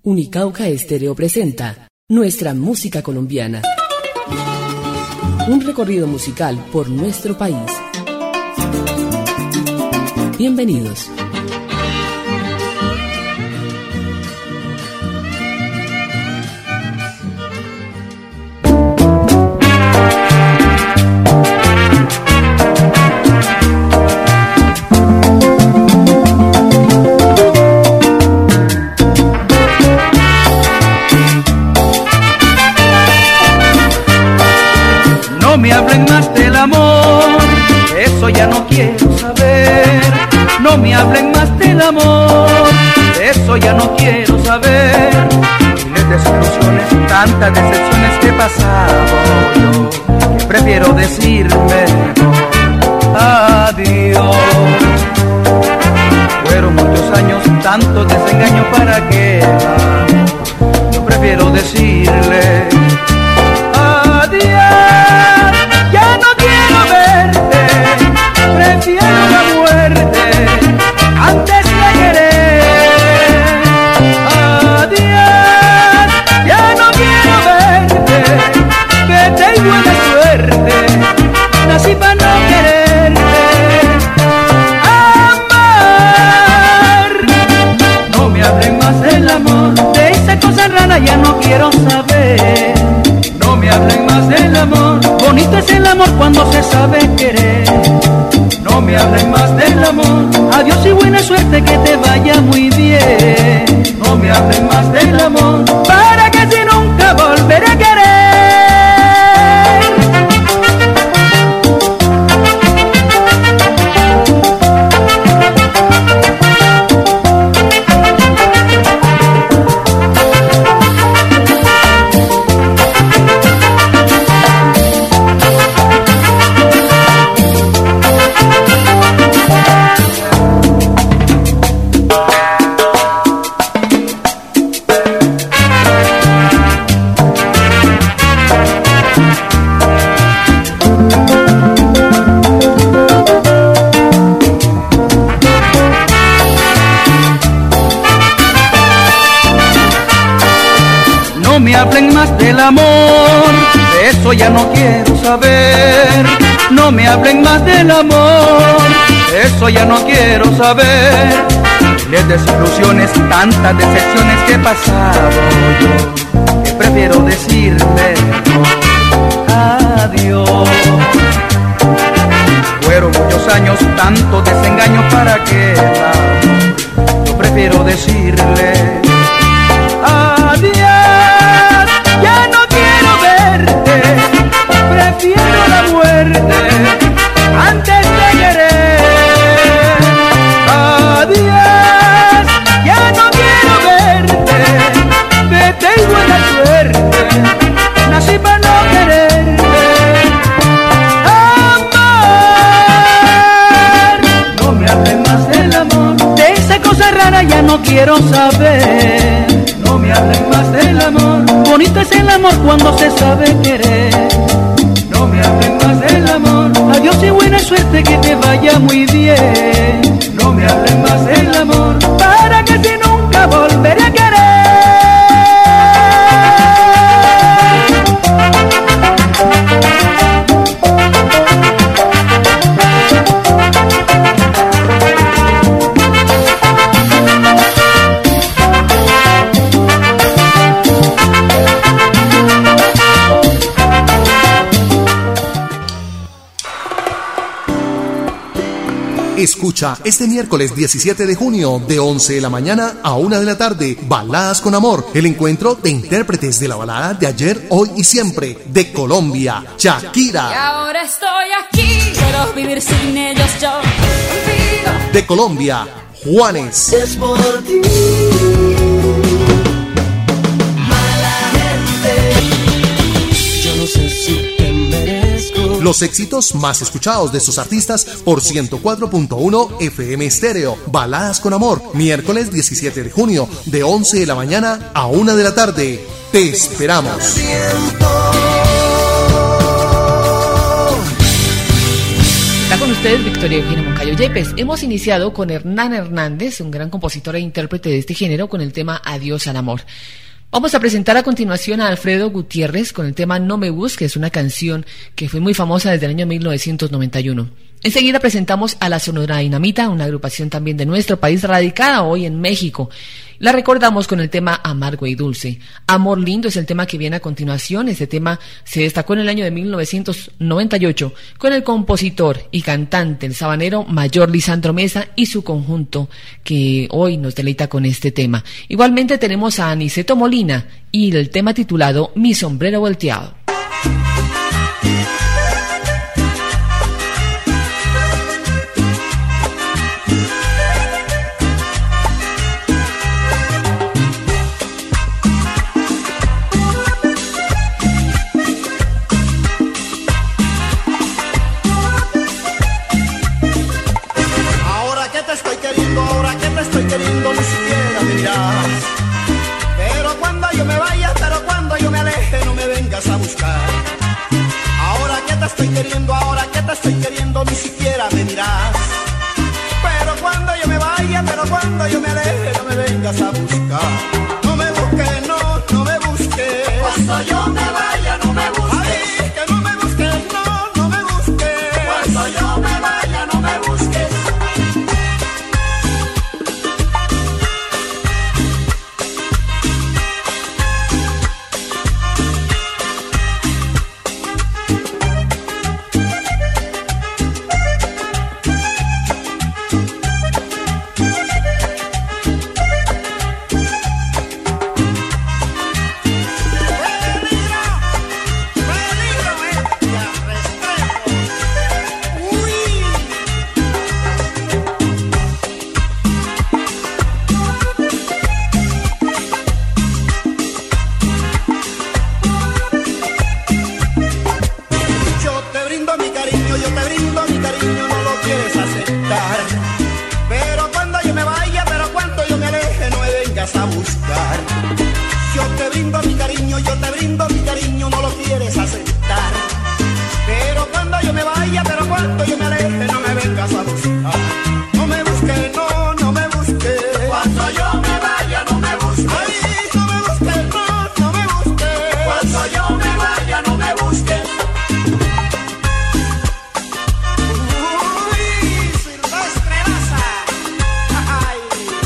Unicauca Estéreo presenta Nuestra Música Colombiana. Un recorrido musical por nuestro país. Bienvenidos. No me hablen más del amor, eso ya no quiero saber. No me hablen más del amor, eso ya no quiero saber. Miles de desilusiones, tantas decepciones que he pasado yo, que prefiero decirme adiós. Fueron muchos años, tantos desengaños para que yo prefiero decirle adiós. Ya no quiero verte, prefiero la muerte antes de querer. Adiós, ya no quiero verte, vete y buena suerte, nací para no quererte. Amar, no me hablen más del amor, de esa cosa rara ya no quiero saber. No me hablen más del amor, bonito es el amor cuando se sabe querer. No me hablen más del amor, adiós y buena suerte, que te vaya muy bien. No me hablen más del amor, para que si nunca volveré a querer. No me hablen más del amor, de eso ya no quiero saber. No me hablen más del amor, de eso ya no quiero saber. Miles de desilusiones, tantas decepciones que he pasado yo, que prefiero decirle adiós. Fueron muchos años, tantos desengaños para que el amor, yo prefiero decirle adiós. Ya no quiero verte, prefiero la muerte antes de querer. Adiós, ya no quiero verte, vete y buena suerte, nací para no quererte. Amar, no me hablen más del amor, de esa cosa rara ya no quiero saber. No me hablen más del amor, bonito es el amor cuando se sabe querer. No me hablen más del amor, adiós y buena suerte, que te vaya muy bien. No me hablen más del amor, para que si nunca volveré a querer. Escucha este miércoles 17 de junio de 11 de la mañana a 1 de la tarde, Baladas con Amor, el encuentro de intérpretes de la balada de ayer, hoy y siempre, de Colombia, Shakira. Y ahora estoy aquí, quiero vivir sin ellos yo. Olvido. De Colombia, Juanes. Es por ti, mala gente. Yo no sé si te merezco. Los éxitos más escuchados de sus artistas por 104.1 FM Estéreo. Baladas con Amor, miércoles 17 de junio de 11 de la mañana a 1 de la tarde. Te esperamos. Está con ustedes Victoria Eugenia Moncayo Cayo Yepes. Hemos iniciado con Hernán Hernández, un gran compositor e intérprete de este género, con el tema Adiós al amor. Vamos a presentar a continuación a Alfredo Gutiérrez con el tema No me busques, una canción que fue muy famosa desde el año 1991. Enseguida presentamos a la Sonora Dinamita, una agrupación también de nuestro país radicada hoy en México. La recordamos con el tema Amargo y Dulce. Amor Lindo es el tema que viene a continuación. Este tema se destacó en el año de 1998 con el compositor y cantante, el sabanero Mayor Lisandro Mesa y su conjunto, que hoy nos deleita con este tema. Igualmente tenemos a Aniceto Molina y el tema titulado Mi sombrero volteado. Queriendo ni siquiera me dirás, pero cuando yo me vaya, pero cuando yo me aleje, no me vengas a buscar. Ahora que te estoy queriendo, ahora que te estoy queriendo, ni siquiera me dirás, pero cuando yo me vaya, pero cuando yo me aleje, no me vengas a buscar. No me busques, no, no me busques. Cuando yo me vaya, no me busques. Ay, que no me busques, no, no me busques. Cuando yo me vaya, no me busques. A buscar. Yo te brindo mi cariño, yo te brindo mi cariño, no lo quieres aceptar. Pero cuando yo me vaya, pero cuando yo me aleje, no me vengas a buscar. No me busques, no, no me busques. Cuando yo me vaya, no me busques. Ay, no me busques, no, no me busques. Cuando yo me vaya, no me busques. Uy, Silvestre Laza. Ay.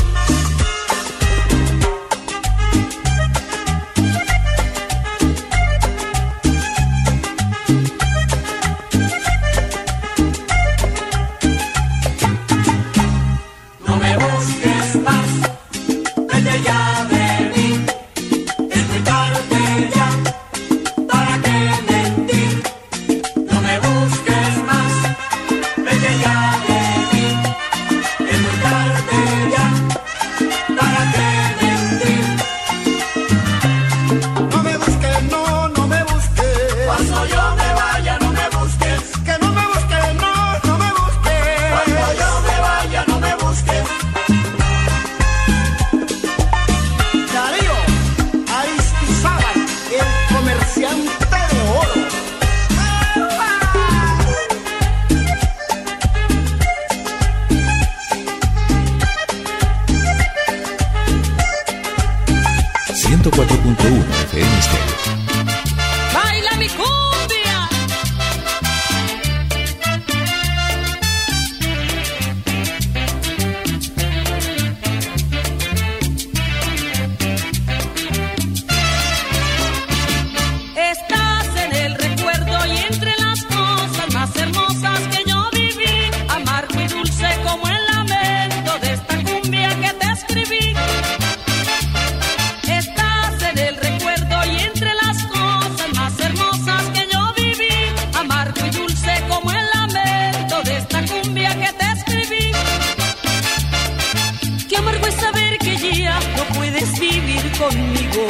Conmigo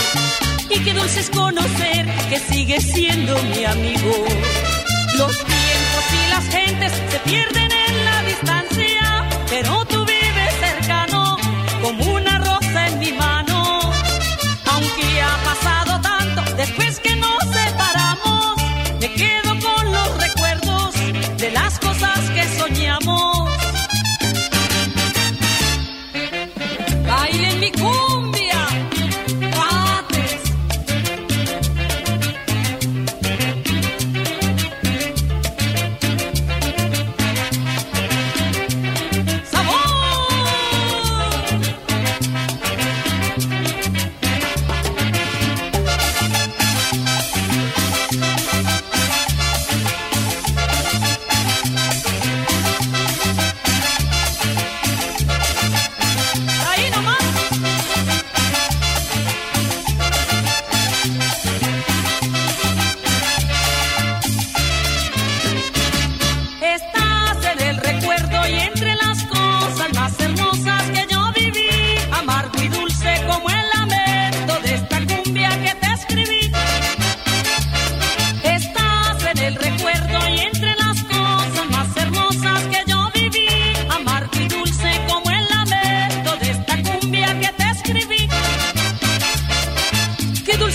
y qué dulce es conocer que sigues siendo mi amigo. Los tiempos y las gentes se pierden en la distancia, pero tú vives cercano como una rosa en mi mano. Aunque ha pasado tanto después que nos separamos, me quedo con los recuerdos de las cosas que soñamos.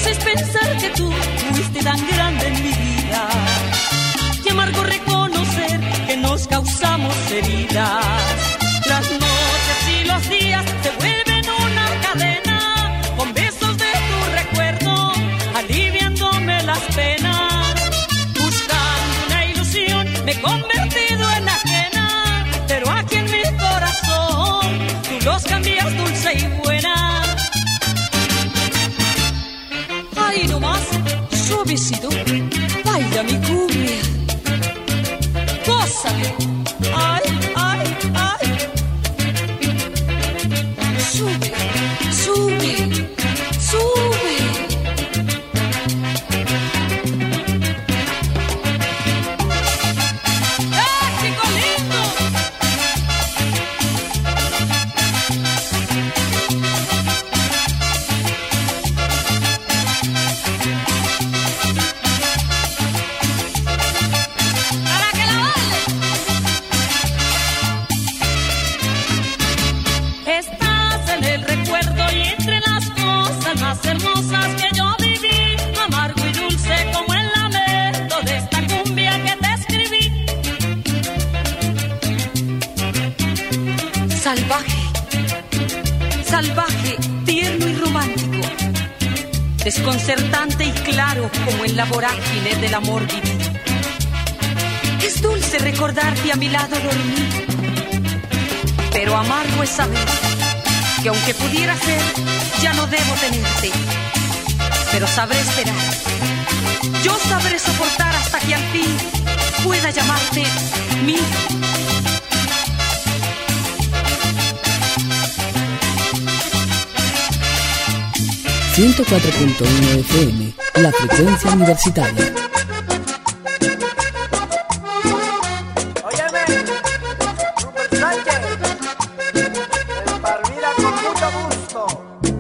triste es pensar que tú fuiste tan grande en mi vida. Qué amargo reconocer que nos causamos heridas. Las noches y los días se vuelven una cadena, con besos de tu recuerdo, aliviándome las penas. Buscando una ilusión me he convertido en ajena, pero aquí en mi corazón tú los cambias dulce y buena. Ahí nomás, suavecito, baila mi cumbia. Gózame, ay, ay, ay. Sube, sube, sube. ¡Eh, chico lindo! Para que la baile. Estás en el recuerdo y entre las cosas más hermosas que yo viví, amargo y dulce como el lamento de esta cumbia que te escribí. Salvaje, salvaje, tierno y romántico, desconcertante y claro como en la vorágine del amor viví. Es dulce recordarte a mi lado dormir, pero amargo es saber que aunque pudiera ser, ya no debo tenerte. Pero sabré esperar, yo sabré soportar hasta que al fin pueda llamarte mío. 104.1 FM, la frecuencia universitaria. Óyeme, Rupert Sánchez, el Palmira con mucho gusto.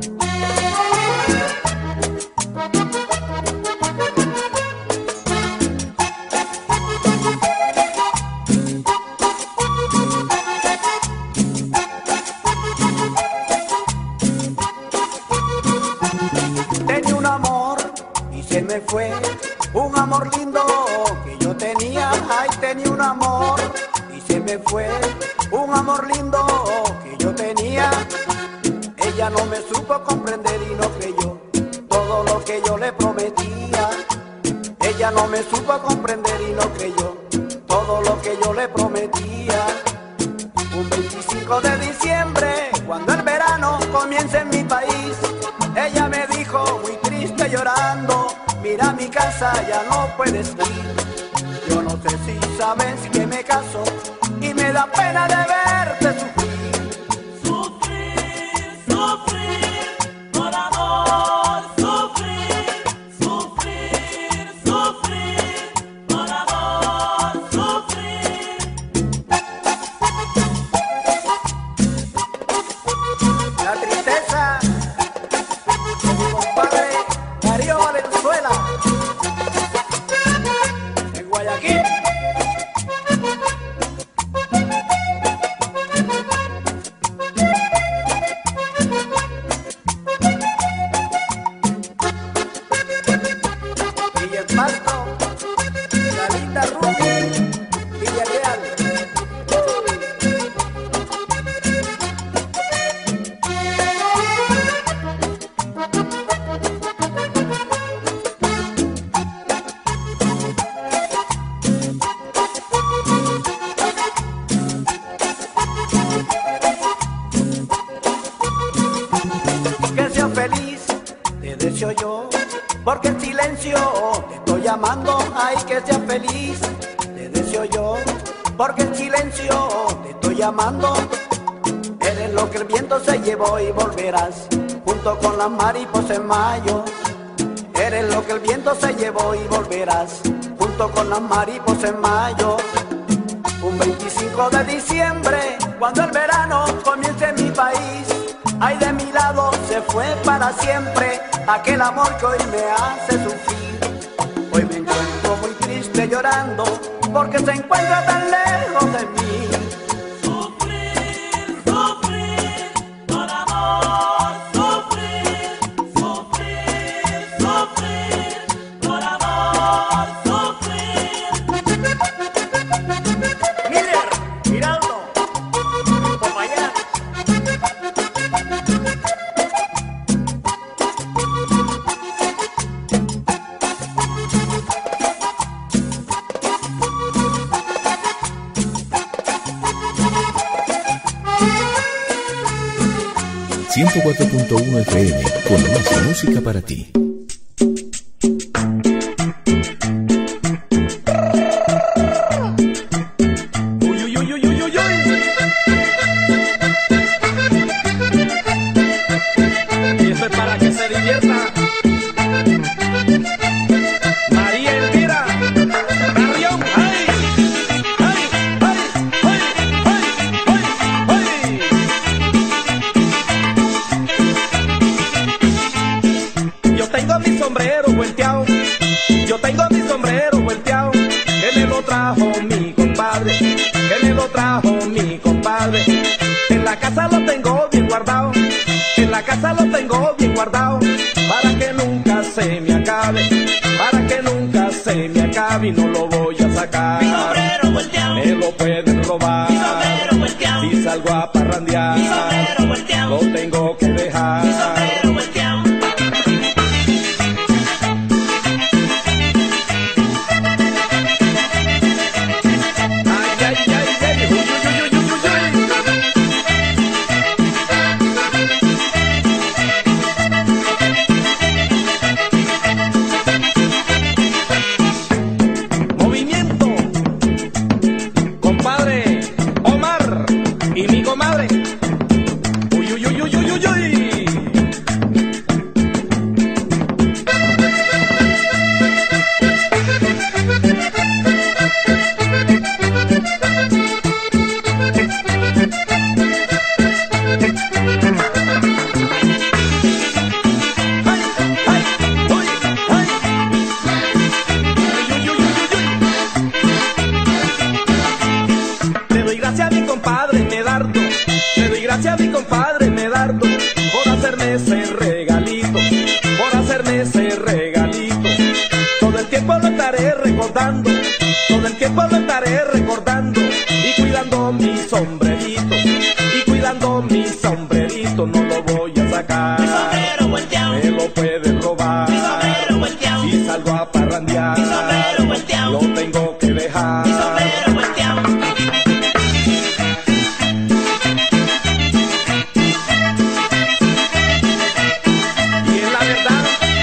Tenía un amor y se me fue, un amor lindo que yo tenía. Ay, tenía un amor y se me fue, un amor lindo que yo tenía. Ella no me supo comprender y no creyó todo lo que yo le prometía. Ella no me supo comprender y no creyó todo lo que yo le prometía. Un 25 de diciembre, cuando el verano comienza en mi país, ella me dijo muy triste llorando: mira, mi casa ya no puedes ir. Yo no sé si sabes que me caso y me da pena de verte sufrir. Sufrir, sufrir, por amor, sufrir, sufrir, sufrir, por amor, sufrir. La tristeza de mi compadre Darío Valenzuela en Guayaquil. Villa El Pasto, Lalita Rubí, Villarreal. Que seas feliz, te deseo yo, porque en silencio te estoy llamando. Ay, que seas feliz, te deseo yo, porque en silencio te estoy llamando. Eres lo que el viento se llevó y volverás, junto con las mariposas en mayo. Eres lo que el viento se llevó y volverás, junto con las mariposas en mayo. Un 25 de diciembre, cuando el verano comience en mi país, ay, de mi lado se fue para siempre aquel amor que hoy me hace sufrir. Hoy me encuentro muy triste llorando porque se encuentra tan lejos de mí. Sufrir, sufrir, por amor, sufrir, sufrir, sufrir. 104.1 FM, con más música para ti. Y eso es para que se divierta. María Elvira Carrión. ¡Ay! ¡Ay! ¡Ay! ¡Ay! ¡Ay! ¡Ay! ¡Ay! Yo tengo mi sombrero volteado. Yo tengo mi sombrero volteado. Que me lo trajo mi compadre. Que me lo trajo mi compadre. En la casa lo tengo bien guardado. En la casa lo tengo bien guardado. Para que nunca se me acabe. Para que nunca se me acabe y no lo voy a sacar. Mi sombrero volteado. Me lo pueden robar. Mi sombrero volteado. Si salgo a parrandear. Mi sombrero volteado. Lo tengo que dejar. Mi sombrero volteado. Ay, ay, ay, ay. Uy, uy, uy, uy, uy, uy. Movimiento, compadre Omar y mi comadre. Uy, uy, uy, uy, uy, uy, uy. Ay, ay, uy, ay. Uy, uy, uy, uy, uy. Le doy gracias a mi compadre Medardo. Le doy gracias a mi compadre Medardo por hacerme ese regalito. Por hacerme ese regalito. Todo el tiempo lo estaré recordando. Todo el tiempo lo estaré recordando. Y cuidando mi sombrerito. Y cuidando mi sombrerito. No lo voy a sacar. Mi sombrero volteado. Me lo pueden robar. Mi sombrero volteado. Si salgo a parrandear. Mi sombrero volteado. Lo tengo que dejar. Mi sombrero volteado. Y es la verdad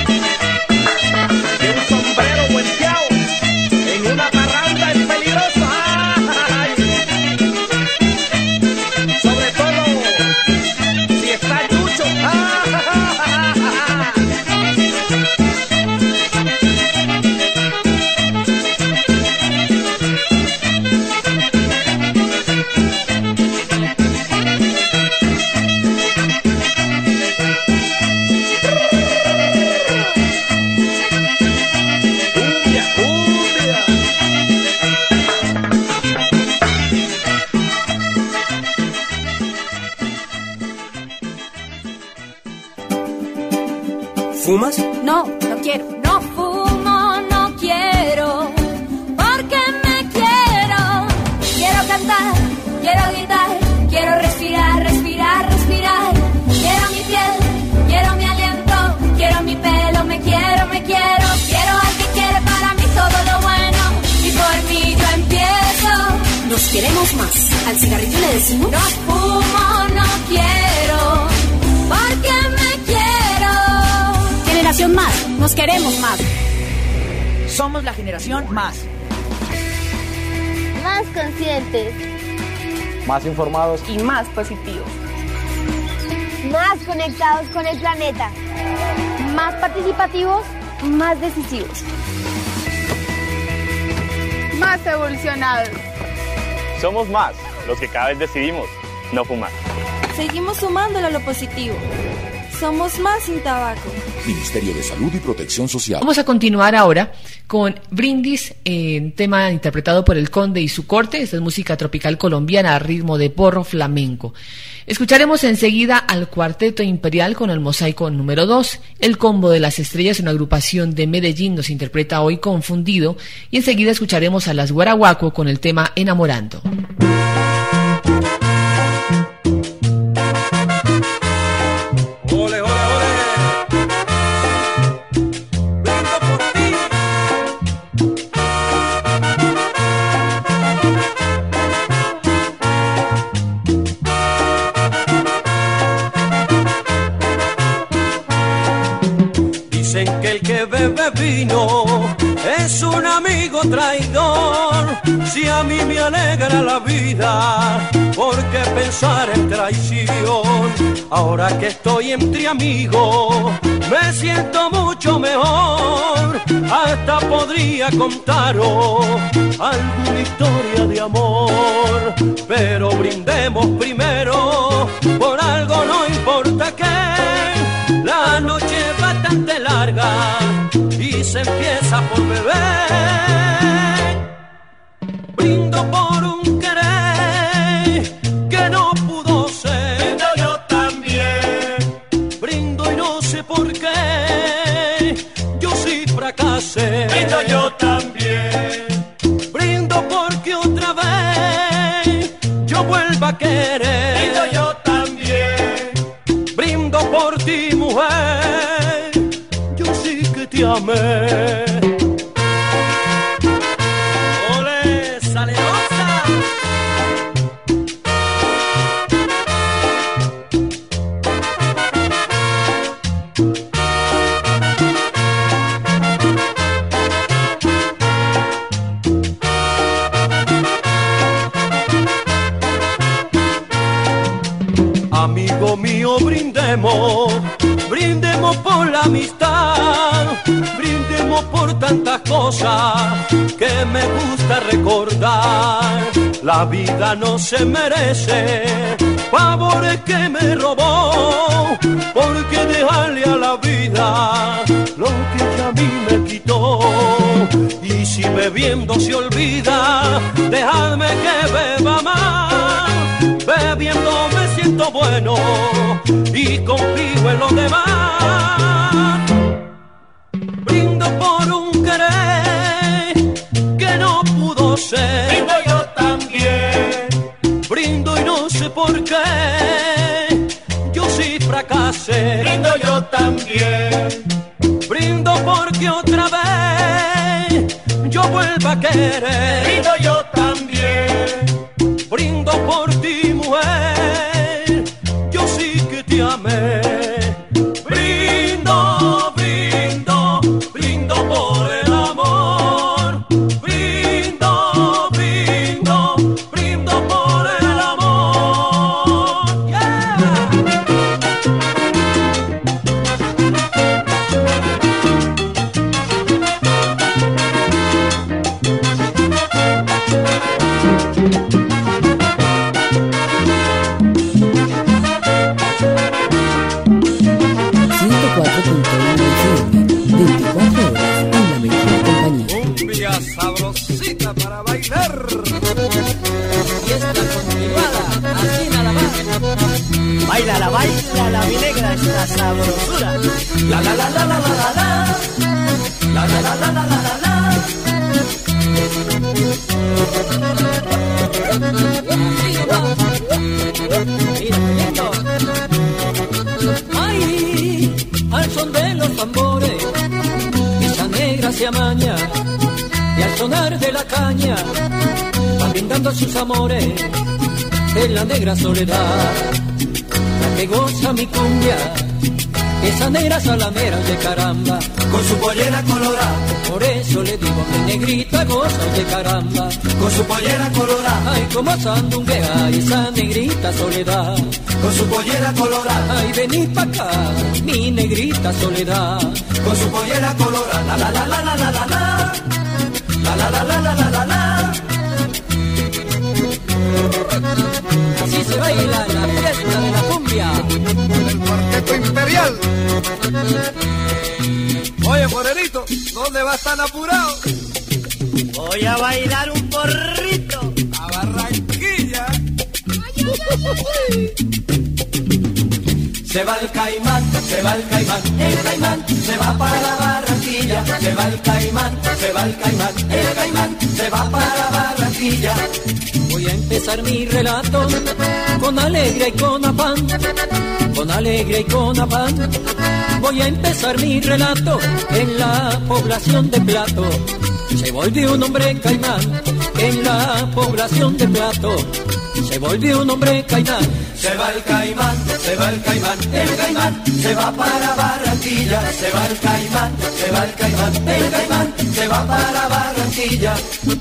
que un sombrero volteado en una parranda es peligroso. ¡Ay! Sobre todo si está chucho. Cumbia, cumbia. ¿Fumas? No, no quiero. No fumo, no quiero. Porque me quiero. Quiero cantar, quiero gritar. Quiero respirar, respirar, respirar. Quiero mi piel, quiero mi aliento. Quiero mi pelo, me quiero, me quiero. Quiero al que quiere para mí todo lo bueno. Y por mí yo empiezo. Nos queremos más. Al cigarrillo le decimos. No fumo, no quiero. Porque me quiero. Generación Más. Nos queremos más. Somos la generación más. Más conscientes, Más informados. Y más positivos. más conectados con el planeta, más participativos, más decisivos, Más evolucionados. Somos más los que cada vez decidimos no fumar. Seguimos sumándolo a lo positivo. Somos más sin tabaco. Ministerio de Salud y Protección Social. Vamos a continuar ahora con Brindis, tema interpretado por el Conde y su corte. Esta es música tropical colombiana a ritmo de porro flamenco. Escucharemos enseguida al Cuarteto Imperial con el Mosaico número 2. El Combo de las Estrellas, una agrupación de Medellín, nos interpreta hoy Confundido. Y enseguida escucharemos a las Guaraguaco con el tema Enamorando. Dicen que el que bebe vino es un amigo traidor. Si a mí me alegra la vida, ¿por qué pensar en traición? Ahora que estoy entre amigos, me siento mucho mejor. Hasta podría contaros alguna historia de amor. Pero brindemos primero por algo, no importa qué. La noche es bastante larga y se empieza por beber. Brindo por un querer que no pudo ser. Brindo yo también. Brindo y no sé por qué yo sí fracasé. Brindo yo también. Brindo porque otra vez yo vuelva a querer. Brindo yo también. Brindo por ti, mujer, yo sí que te amé. ¡Ole, salerosa! Amigo mío, brindemos, brindemos por la amistad, brindemos por tantas cosas que me gusta recordar. La vida no se merece favores que me robó, porque dejarle a la vida lo que ella a mí me quitó. Y si bebiendo se olvida, dejadme que beba más. Bebiendo me siento bueno y confío en los demás. Brindo por un querer que no pudo ser. Brindo yo también. Brindo y no sé por qué yo sí fracasé. Brindo yo también. Brindo porque otra vez yo vuelva a querer. Brindo yo también. Brindo por ti, mujer, yo sí que te amé. Brindo, brindo, brindo por el amor. Brindo, brindo, brindo por el amor. Yeah. Sabrosita para bailar. Y esta continuada, así nada más. Baila, mi negra, esta sabrosura. La la la la la la la la. La la la la la la la la. Ay, al son de los tambores, esa negra se amaña. Y al sonar de la caña va brindando a sus amores en la negra soledad, la que goza mi cumbia, esa negra salamera de caramba, con su pollera colorada. Por eso le digo que negrita goza de caramba, con su pollera colorada. Ay, como sandunguea esa negrita soledad, con su pollera colorada. Ay, vení pa' acá, mi negrita soledad, con su pollera colorada. La la la la la la la. La la la la la la la la. Así se baila en la fiesta de la cumbia, el cuarteto imperial. Oye, Morelito, ¿dónde vas tan apurado? Voy a bailar un porrito a Barranquilla. Se va el caimán, se va el caimán se va para Barranquilla. Se va el caimán, se va el caimán se va para Barranquilla. Voy a empezar mi relato con alegría y con afán, con alegría y con afán. Voy a empezar mi relato en la población de Plato. Se volvió un hombre caimán en la población de Plato. Se volvió un hombre caimán. Se va el caimán, se va el caimán se va para Barranquilla. Se va el caimán, va el caimán se va para Barranquilla.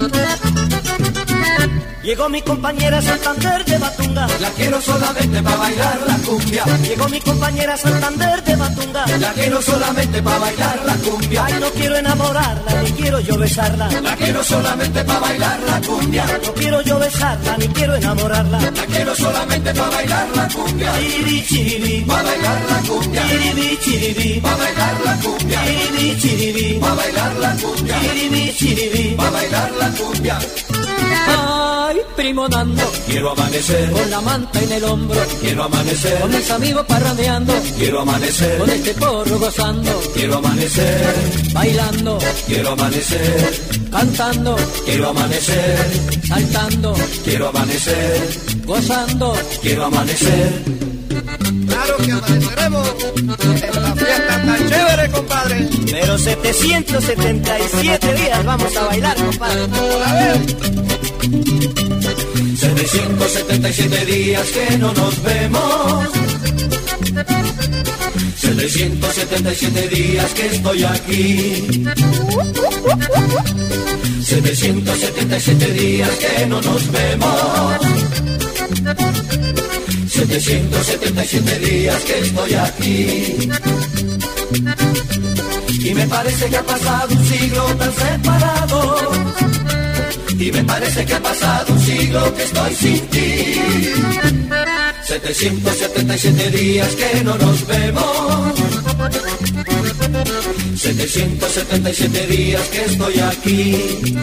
Llegó mi compañera Santander de Batunga, la quiero solamente para bailar la cumbia. Llegó mi compañera Santander de Batunga, la quiero solamente para bailar la cumbia. Ay, no quiero enamorarla, ni quiero yo besarla, la quiero solamente para bailar la cumbia. No quiero yo besarla, ni quiero enamorarla, la quiero solamente para bailar la cumbia. Chiribi, chiribi, para bailar la cumbia. Chiribi, chiribi, para bailar la cumbia. Chiribi, chiribi, para bailar la cumbia. Chiribi, chiribi, para bailar la cumbia. Ay, primo Nando, quiero amanecer con la manta en el hombro, quiero amanecer con mis amigos parrandeando, quiero amanecer con este porro gozando, quiero amanecer bailando, quiero amanecer cantando, quiero amanecer saltando, quiero amanecer gozando, quiero amanecer. Claro que amaneceremos en la fiesta tan chévere, compadre. Pero 777 días vamos a bailar, compadre. A ver. 777 días que no nos vemos. 777 días que estoy aquí. 777 días que no nos vemos. 777 días que estoy aquí. Y me parece que ha pasado un siglo tan separado. Y me parece que ha pasado un siglo que estoy sin ti. 777 días que no nos vemos. 777 días que estoy aquí.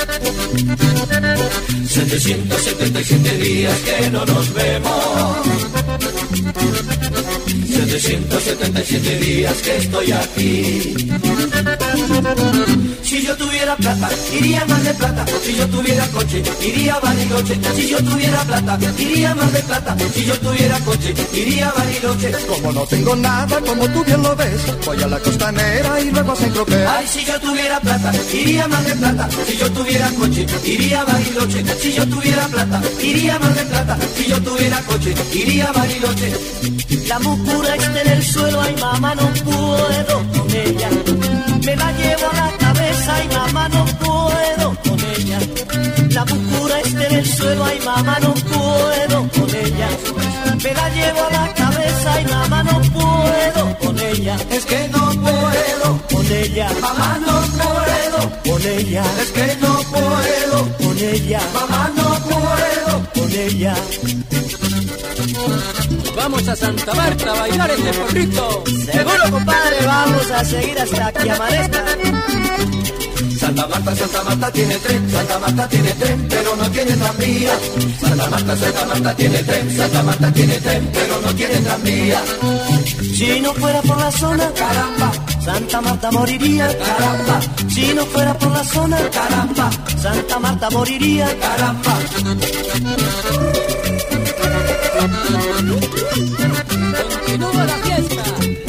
777 días que no nos vemos. 777 días que estoy aquí. Si yo tuviera plata, iría más de plata. Si yo tuviera coche, iría a Bariloche. Si yo tuviera plata, iría más de plata. Si yo tuviera coche, iría a Bariloche. Como no tengo nada, como tú bien lo ves, voy a la costanera y luego a San Tropez. Ay, si yo tuviera plata, iría más de plata. Si yo tuviera coche, iría a Bariloche. Si yo tuviera plata, iría más de plata. Si yo tuviera coche, iría a Bariloche. La mucura está en el suelo, ay mamá, no puedo con ella. Me la llevo a la cabeza, ay mamá, no puedo con ella. La mucura está en el suelo, ay mamá, no puedo con ella. Me la llevo a la cabeza, ay mamá, no puedo con ella. Es que no puedo con ella, mamá, no puedo con ella. Es que no puedo con ella, mamá, no puedo con ella. Vamos a Santa Marta a bailar este porrito. Seguro, compadre, vamos a seguir hasta que amanezca. Santa Marta tiene tren, Santa Marta tiene tren, pero no tiene tranvía. Santa Marta tiene tren, Santa Marta tiene tren, pero no tiene tranvía. Si no fuera por la zona, caramba, Santa Marta moriría, caramba. Si no fuera por la zona, caramba, Santa Marta moriría, caramba. Continúa la fiesta.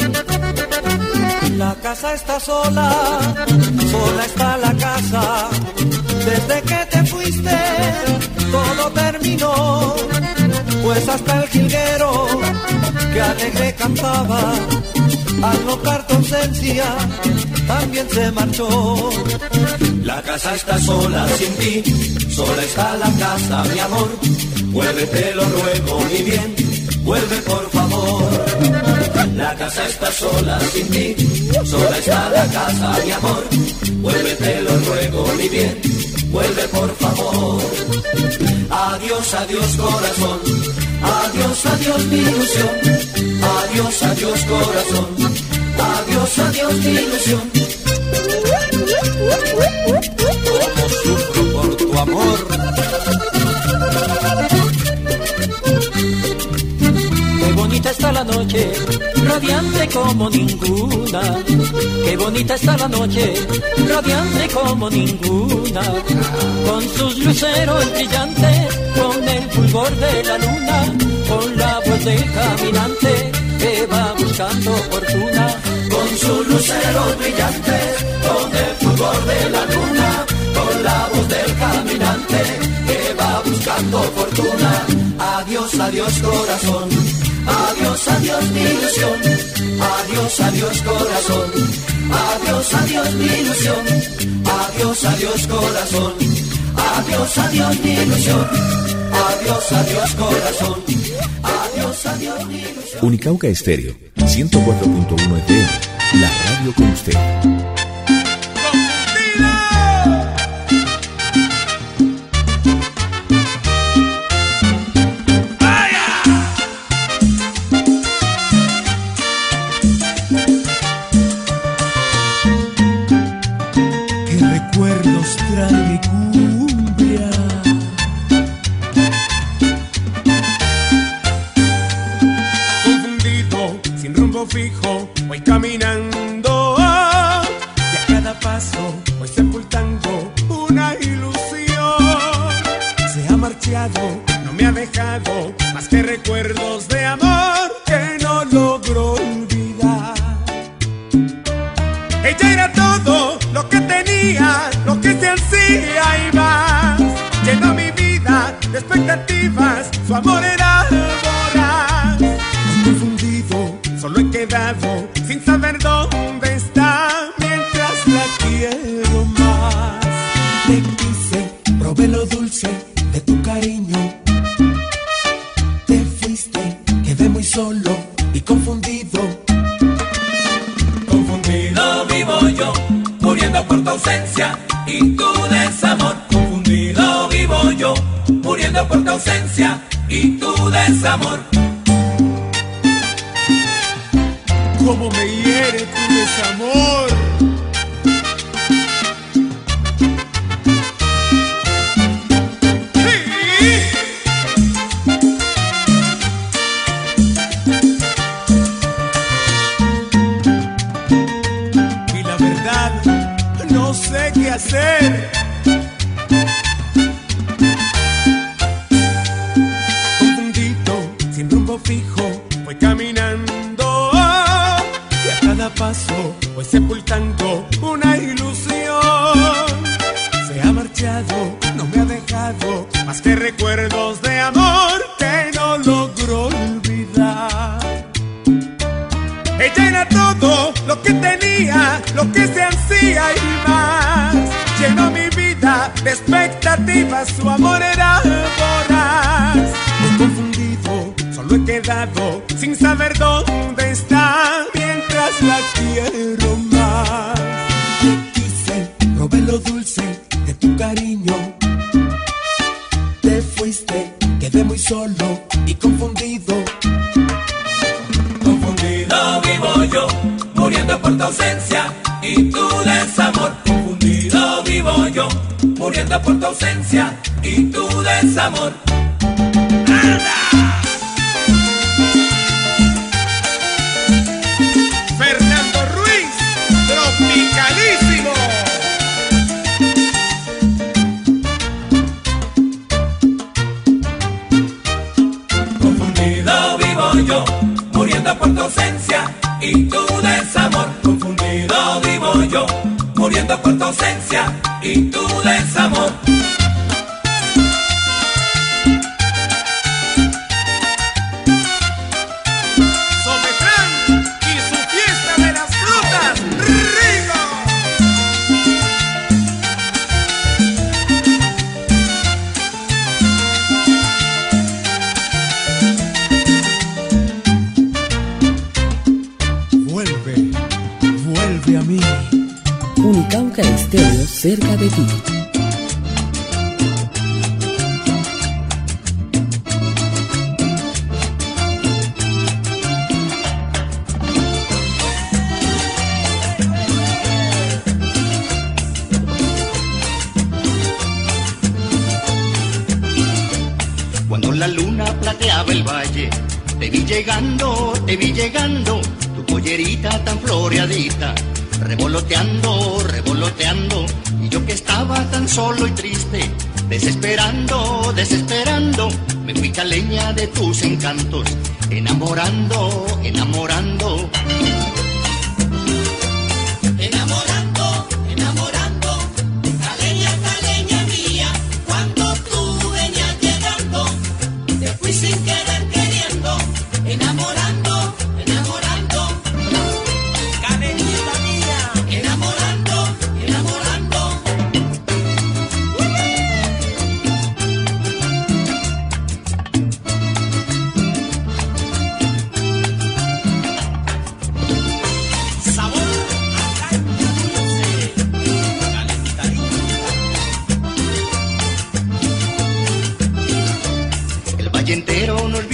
La casa está sola, sola está la casa. Desde que te fuiste, todo terminó. Pues hasta el jilguero, que alegre cantaba, al notar tu ausencia, también se marchó. La casa está sola sin ti, sola está la casa, mi amor. Vuelve, te lo ruego, mi bien, vuelve por favor. La casa está sola sin ti, sola está la casa, mi amor. Vuelve, te lo ruego, mi bien, vuelve por favor. Adiós, adiós corazón, adiós, adiós mi ilusión. Adiós, adiós corazón, adiós, adiós mi ilusión. Como sufro por tu amor. Qué bonita está la noche, radiante como ninguna. Qué bonita está la noche, radiante como ninguna. Con sus luceros brillantes, con el fulgor de la luna, con la voz del caminante que va buscando fortuna. Con sus luceros brillantes, con el fulgor de la luna, con la voz del caminante que va buscando fortuna. Adiós, adiós corazón, adiós, adiós mi ilusión. Adiós, adiós corazón, adiós, adiós adiós mi ilusión, adiós, adiós corazón, adiós, adiós mi ilusión, adiós, adiós corazón, adiós, adiós mi ilusión. Unicauca Estéreo, 104.1 FM, la radio con usted. Fijo, voy caminando y a cada paso voy sepultando una ilusión. Se ha marchado, no me ha dejado más que recuerdos de amor que no logro olvidar. Ella era todo lo que tenía, lo que se ansía y más. Llenó mi vida de expectativas, su amor era voraz. Confundido, solo he quedado sin saber dónde está mientras la quiero más. Te quise, probé lo dulce de tu cariño. Te fuiste, quedé muy solo y confundido. Confundido vivo yo, muriendo por tu ausencia y tu desamor. Confundido vivo yo, muriendo por tu ausencia y tu desamor. Cómo me hiere tu desamor. ¡Sí! Y la verdad, no sé qué hacer. Confundido, sin rumbo fijo, voy caminando. Cada paso voy sepultando una ilusión. Se ha marchado, no me ha dejado más que recuerdos de amor que no logro olvidar. Ella era todo lo que tenía, lo que se ansía y más. Llenó mi vida de expectativas, su amor era voraz. Muy confundido, solo he quedado sin saber dónde está mientras la quiero más. Te quise, probé lo dulce de tu cariño. Te fuiste, quedé muy solo y confundido. Confundido vivo yo, muriendo por tu ausencia y tu desamor. Confundido vivo yo, muriendo por tu ausencia y tu desamor. ¡Anda! Tropicalísimo. Confundido vivo yo, muriendo por tu ausencia y tu desamor. Confundido vivo yo, muriendo por tu ausencia y tu desamor. Vuelve a mí. Unicauca Estéreo, cerca de ti. Cuando la luna plateaba el valle, te vi llegando, tu pollerita tan floreadita, revoloteando, revoloteando, y yo que estaba tan solo y triste, desesperando, desesperando, me fui caleña de tus encantos, enamorando, enamorando. Enamorando, enamorando, caleña, caleña mía, cuando tú venías llegando, te fui sin querer queriendo, enamorando, enamorando, caleñita mía, enamorando,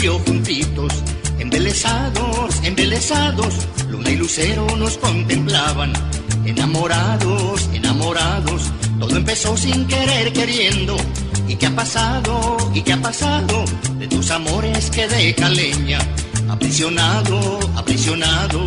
río juntitos, embelesados, embelesados, luna y lucero nos contemplaban, enamorados, enamorados, todo empezó sin querer queriendo. ¿Y qué ha pasado? ¿Y qué ha pasado? De tus amores quedé caleña, aprisionado, aprisionado.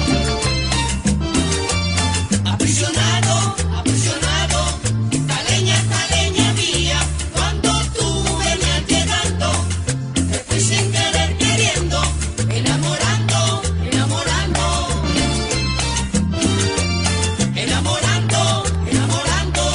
Aprisionado, aprisionado, caleña, caleña mía, cuando tú venías llegando, te fui sin querer queriendo, enamorando, enamorando, enamorando, enamorando.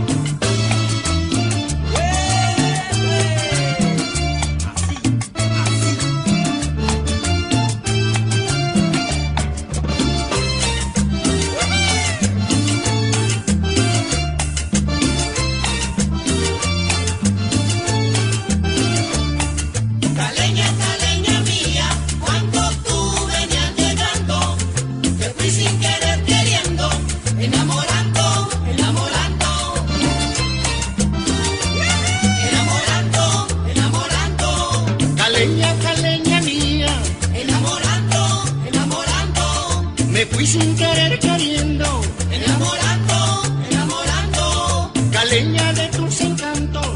Caleña, caleña mía, cuando tú venías llegando, te fui sin querer queriendo, enamorando, enamorando, enamorando, enamorando. Caleña, caleña mía, Enamorando, enamorando, me fui sin querer queriendo, enamorando, enamorando, caleña de tus encantos.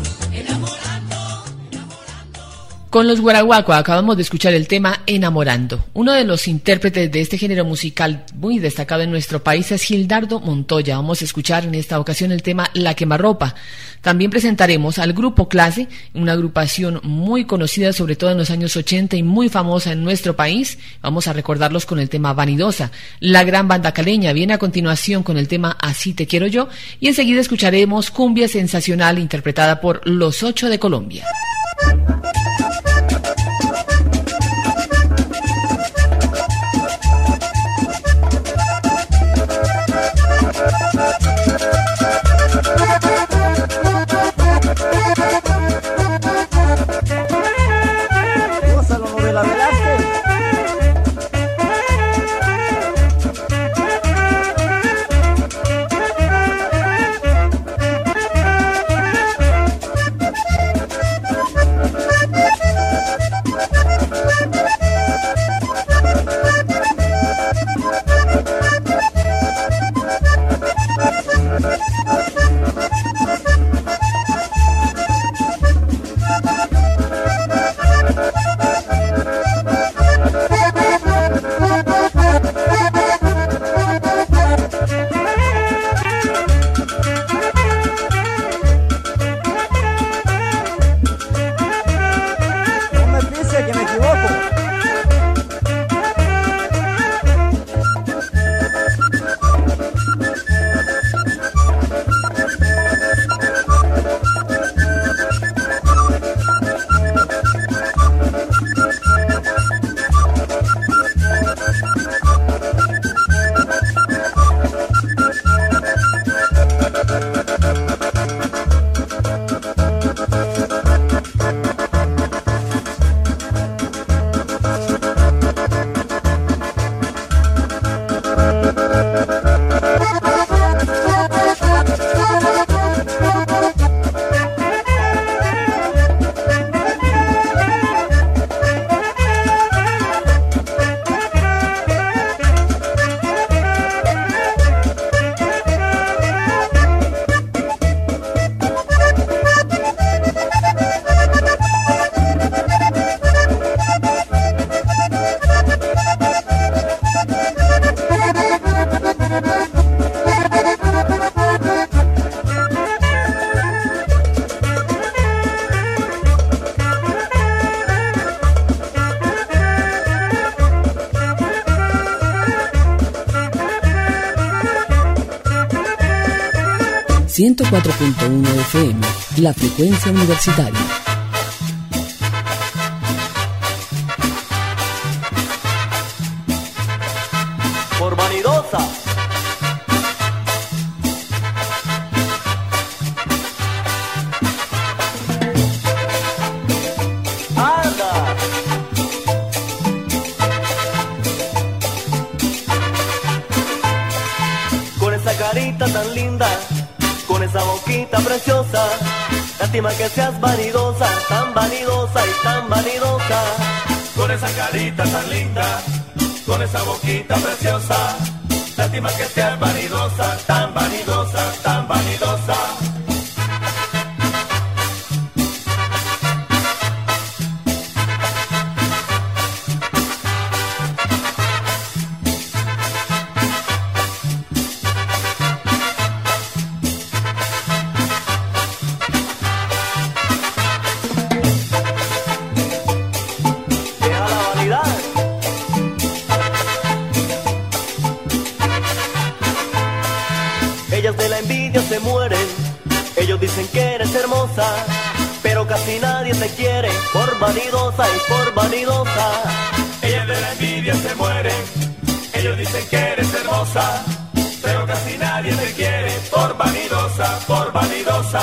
Con los Guaraguaco acabamos de escuchar el tema Enamorando. Uno de los intérpretes de este género musical muy destacado en nuestro país es Gildardo Montoya. Vamos a escuchar en esta ocasión el tema La Quemarropa. También presentaremos al Grupo Clase, una agrupación muy conocida sobre todo en los años 80 y muy famosa en nuestro país. Vamos a recordarlos con el tema Vanidosa. La gran banda caleña viene a continuación con el tema Así te quiero yo, y enseguida escucharemos Cumbia Sensacional interpretada por Los Ocho de Colombia. Gózalo, Novela Velázquez. No me dice que me equivoco. ...104.1 FM, la frecuencia universitaria. Por vanidosa. Anda. Con esa carita tan linda, con esa boquita preciosa, Lástima que seas vanidosa y tan vanidosa. Con esa carita tan linda, con esa boquita preciosa. Lástima que seas vanidosa, tan vanidosa, tan vanidosa. Se mueren, ellos dicen que eres hermosa, pero casi nadie te quiere por vanidosa y por vanidosa. Ellas de la envidia se mueren, ellos dicen que eres hermosa, pero casi nadie te quiere por vanidosa, por vanidosa.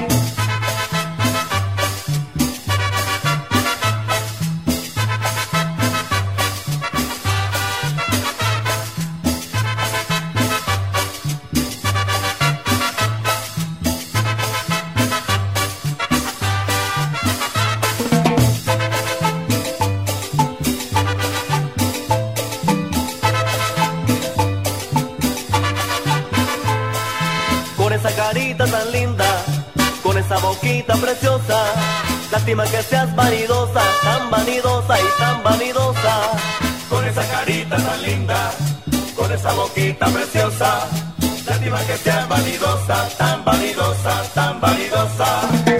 Tan linda, con esa boquita preciosa. Lástima que seas vanidosa, tan vanidosa y tan vanidosa. Con esa carita tan linda, con esa boquita preciosa. Lástima que seas vanidosa, tan vanidosa, tan vanidosa.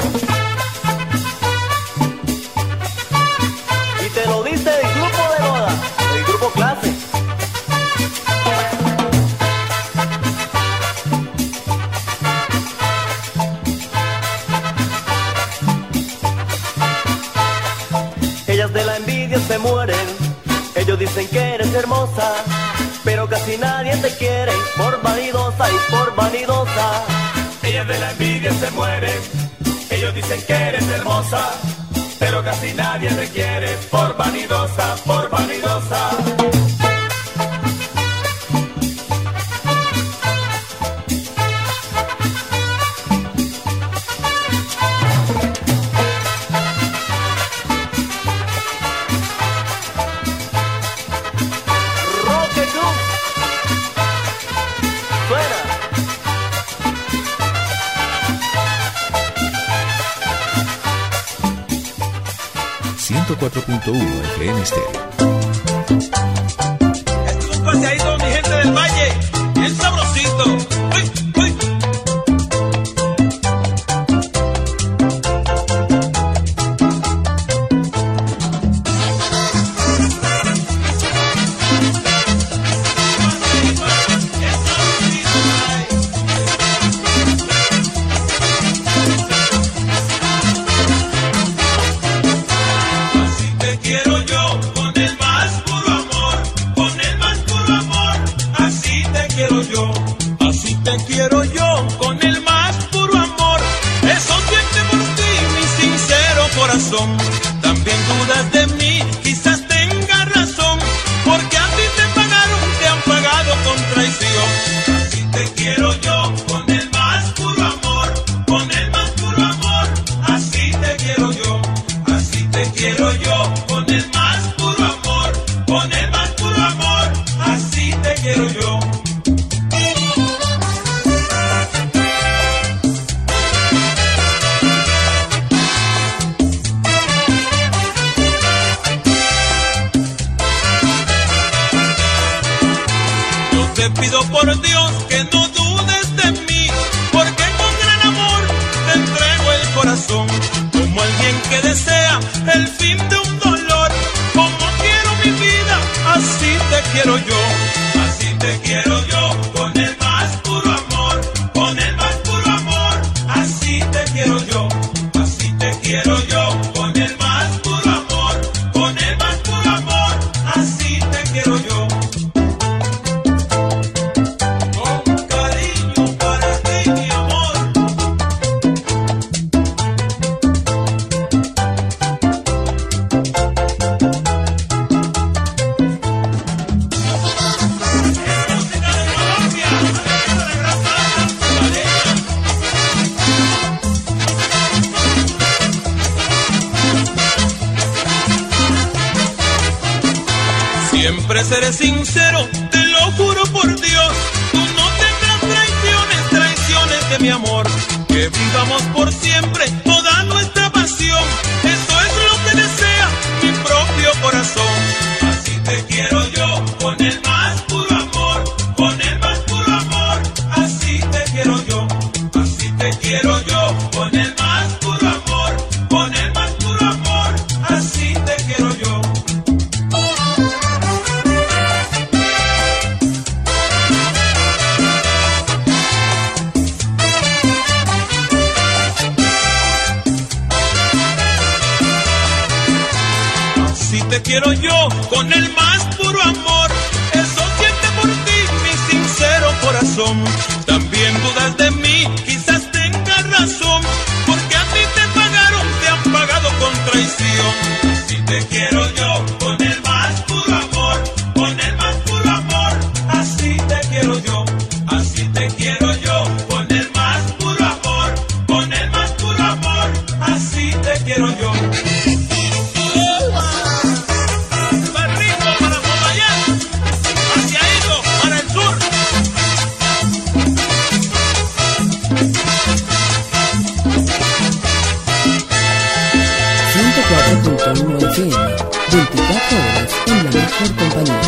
Y te lo dice el grupo de moda, el grupo clase. De la envidia se mueren, ellos dicen que eres hermosa, pero casi nadie te quiere por vanidosa y por vanidosa. Ellas de la envidia se mueren, ellos dicen que eres hermosa, pero casi nadie te quiere por vanidosa, por vanidosa. FM Stereo. Esto es un paseadito, mi gente del valle, bien sabrosito. ¡Uy, uy! También dudas de mí, quizás tengas razón, porque a ti te pagaron, te han pagado con traición. Así te quiero yo, con el más puro amor, con el más puro amor. Así te quiero yo, así te quiero yo, con el más puro amor, con el más puro amor. Así te quiero yo. seré sincero, te lo juro por Dios. Tú no tendrás traiciones de mi amor. Que vivamos por siempre toda nuestra pasión. Eso es lo que desea mi propio corazón. Así te quiero yo, con el más puro amor, con el más puro amor. Así te quiero yo, así te quiero yo, con el más puro amor, con el más puro amor. Así te quiero yo. Te quiero yo con el más puro amor. Eso siente por ti mi sincero corazón. También dudas de mí, quizás tengas razón, porque a ti te pagaron, te han pagado con traición. Así te quiero yo con el más puro amor, con el más puro amor. Así te quiero yo, así te quiero yo, con el más puro amor, con el más puro amor. Así te quiero yo. 104.1 FM, 24 horas en la mejor compañía.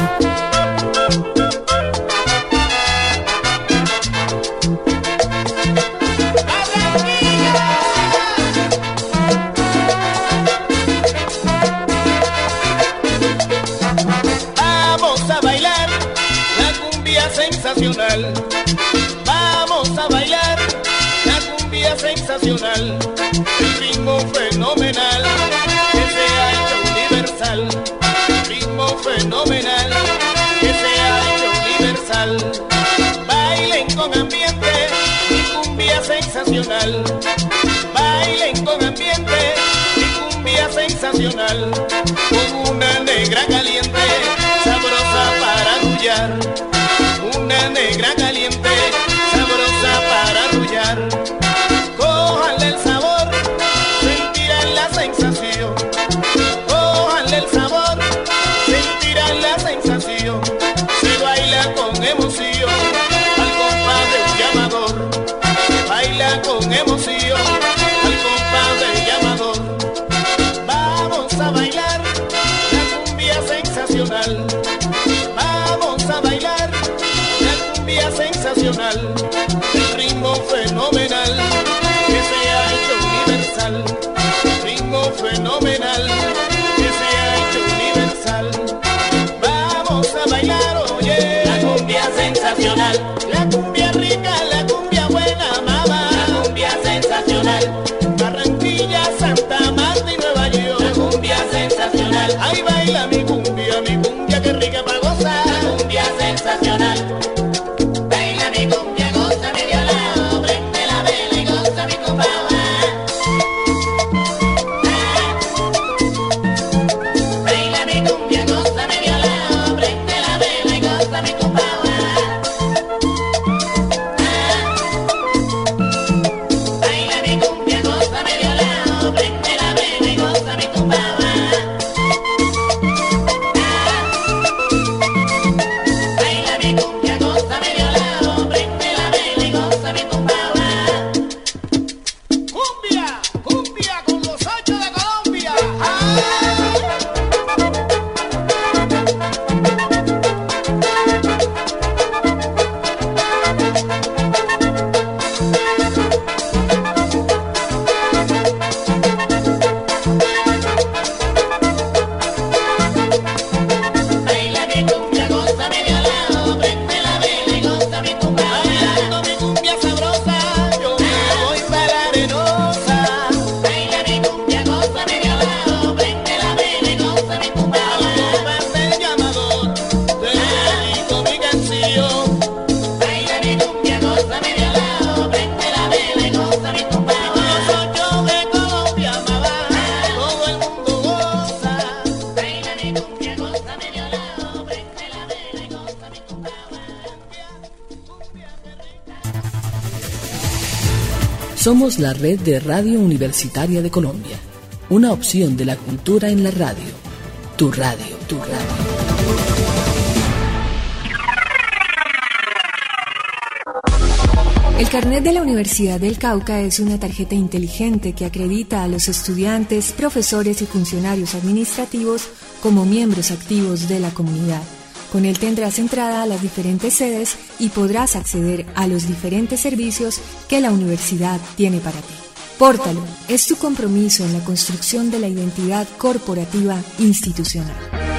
Vamos a bailar la cumbia sensacional. Vamos a bailar la cumbia sensacional. El ritmo fenomenal que se ha hecho universal. Ritmo fenomenal que se ha hecho universal. Bailen con ambiente mi cumbia sensacional. Bailen con ambiente mi cumbia sensacional. Con una negra caliente, sabrosa para arrullar. Una negra caliente, sabrosa para arrullar. Cójanle el sabor, sentirán la sensación. Cójanle el sabor, sentirán la sensación. Se baila con emoción al compás de un llamador. Se baila con emoción al compás del llamador. Vamos a bailar la cumbia sensacional. Vamos a bailar la cumbia sensacional. El ritmo fenomenal que se ha hecho universal. Ritmo fenomenal que se ha hecho universal. Vamos a bailar, oye, la cumbia sensacional. La cumbia rica, la cumbia buena, mamá. La cumbia sensacional. Barranquilla, Santa Marta y Nueva York. La cumbia sensacional. Ahí baila mi cumbia que rica para gozar. La cumbia sensacional. Baila mi cumbia, goza mi violao, prende la vela y goza mi compadre. Baila mi cumbia, goza mi violao, prende la vela y goza mi compadre. Baila mi cumbia, goza mi violao, prende la vela y goza mi compadre. Baila mi cumbia, goza mi violao, prende la vela y goza mi compadre. Cumbia, cumbia con los 8 de Colombia. Baila mi cumbia, goza mi violao, prende la vela y goza mi compadre. Bailando mi cumbia sabrosa, yo me voy para la arenosa. Baila mi cumbia, goza mi violao, prende la vela y goza mi compadre. Al compás del llamador, te dedico mi canción. Baila mi cumbia, goza mi violao, prende la vela y goza mi compadre. Los 8 de Colombia, mamá, todo el mundo goza. Baila mi cumbia, goza mi violao, prende la vela y goza mi compadre. Somos la red de Radio Universitaria de Colombia, una opción de la cultura en la radio. Tu radio, tu radio. El carnet de la Universidad del Cauca es una tarjeta inteligente que acredita a los estudiantes, profesores y funcionarios administrativos como miembros activos de la comunidad. Con él tendrás entrada a las diferentes sedes y podrás acceder a los diferentes servicios que la universidad tiene para ti. Pórtalo, es tu compromiso en la construcción de la identidad corporativa institucional.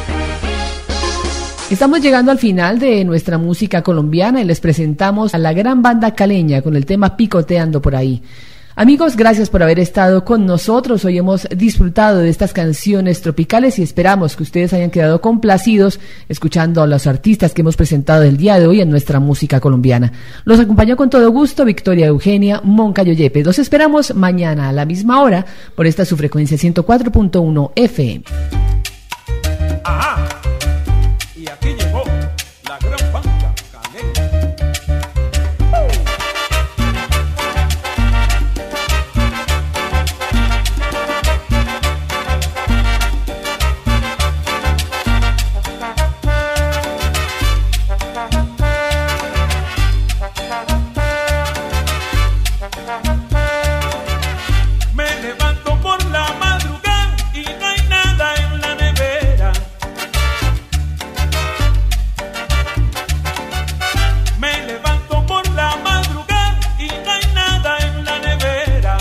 Estamos llegando al final de nuestra música colombiana y les presentamos a la gran banda caleña con el tema Picoteando por ahí. Amigos, gracias por haber estado con nosotros. Hoy hemos disfrutado de estas canciones tropicales y esperamos que ustedes hayan quedado complacidos escuchando a los artistas que hemos presentado el día de hoy en nuestra música colombiana. Los acompañó con todo gusto Victoria Eugenia Moncayo Yepes. Los esperamos mañana a la misma hora por esta su frecuencia 104.1 FM. Ajá. Y aquí llegó la gran banda caleña. Me levanto por la madrugada y no hay nada en la nevera. Me levanto por la madrugada y no hay nada en la nevera.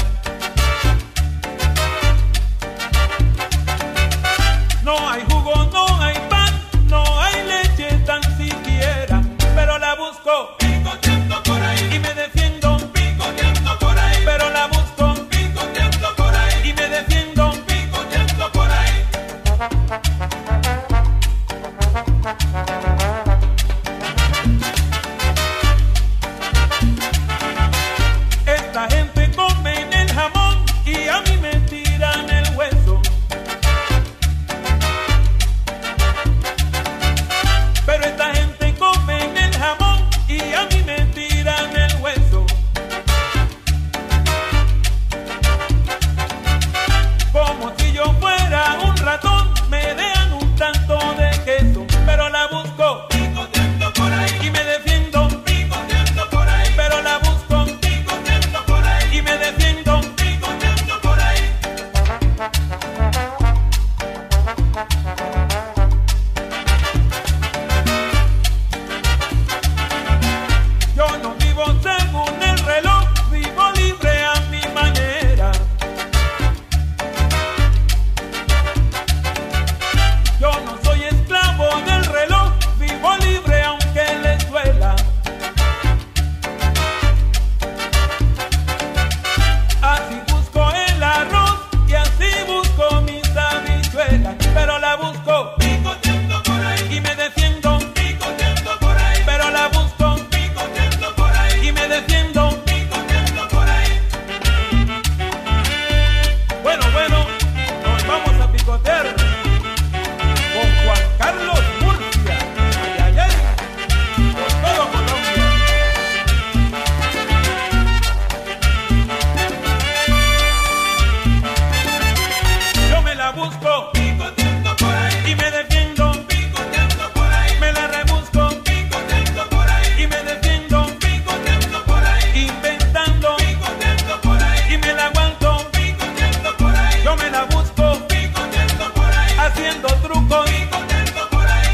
No hay jugo, no hay pan, no hay leche tan siquiera, pero la busco picoteando por ahí y me defiendo picoteando por ahí, pero la busco picoteando por ahí y me defiendo picoteando por ahí. Esta gente come en el jamón y a mí me tiran el hueso. Pero esta gente come en el jamón y a mí me tiran el hueso. Como si yo fuera un ratón, me dejan un tanto de queso, pero la busco picoteando por ahí y me defiendo picoteando por ahí, pero la busco picoteando por ahí y me defiendo picoteando por ahí. Yo no vivo según el reloj, vivo libre a mi manera. Yo no soy esclavo del reloj, vivo libre aunque les duela. Así busco el arroz y así busco mis habichuelas, pero la busco picoteando por ahí y me defiendo picoteando por ahí, pero la busco picoteando por ahí y me defiendo picoteando por ahí. Bueno, nos vamos a picotear con Juan Carlos Murcia, ay, ay, ay, por todo Colombia. Yo me la busco picoteando por ahí y me defiendo picoteando por ahí, me la rebusco picoteando por ahí y me defiendo picoteando por ahí, inventando picoteando por ahí y me la aguanto picoteando por ahí. Yo me la busco picoteando por ahí, haciendo trucos picoteando por ahí.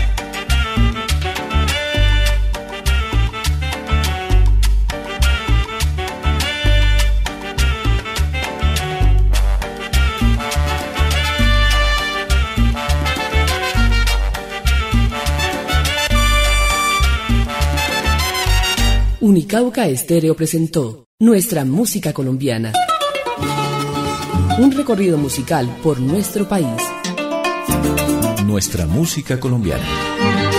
Unicauca Estéreo presentó Nuestra Música Colombiana. Un recorrido musical por nuestro país. Nuestra música colombiana.